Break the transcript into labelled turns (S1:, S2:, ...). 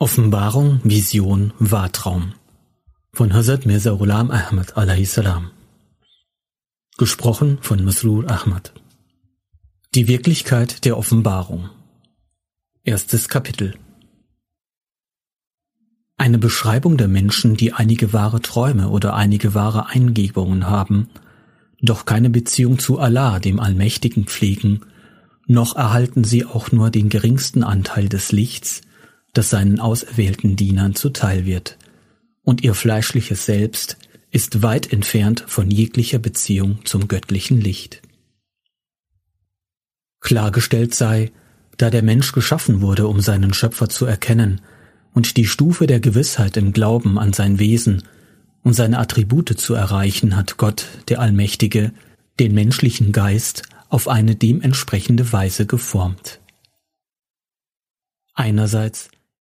S1: Offenbarung, Vision, Wahrtraum von Hazrat Mirza Ghulam Ahmad a.s. Gesprochen von Masroor Ahmad. Die Wirklichkeit der Offenbarung. Erstes Kapitel. Eine Beschreibung der Menschen, die einige wahre Träume oder einige wahre Eingebungen haben, doch keine Beziehung zu Allah, dem Allmächtigen, pflegen, noch erhalten sie auch nur den geringsten Anteil des Lichts, das seinen auserwählten Dienern zuteil wird, und ihr fleischliches Selbst ist weit entfernt von jeglicher Beziehung zum göttlichen Licht. Klargestellt sei, da der Mensch geschaffen wurde, um seinen Schöpfer zu erkennen und die Stufe der Gewissheit im Glauben an sein Wesen und seine Attribute zu erreichen, hat Gott, der Allmächtige, den menschlichen Geist auf eine dementsprechende Weise geformt. Einerseits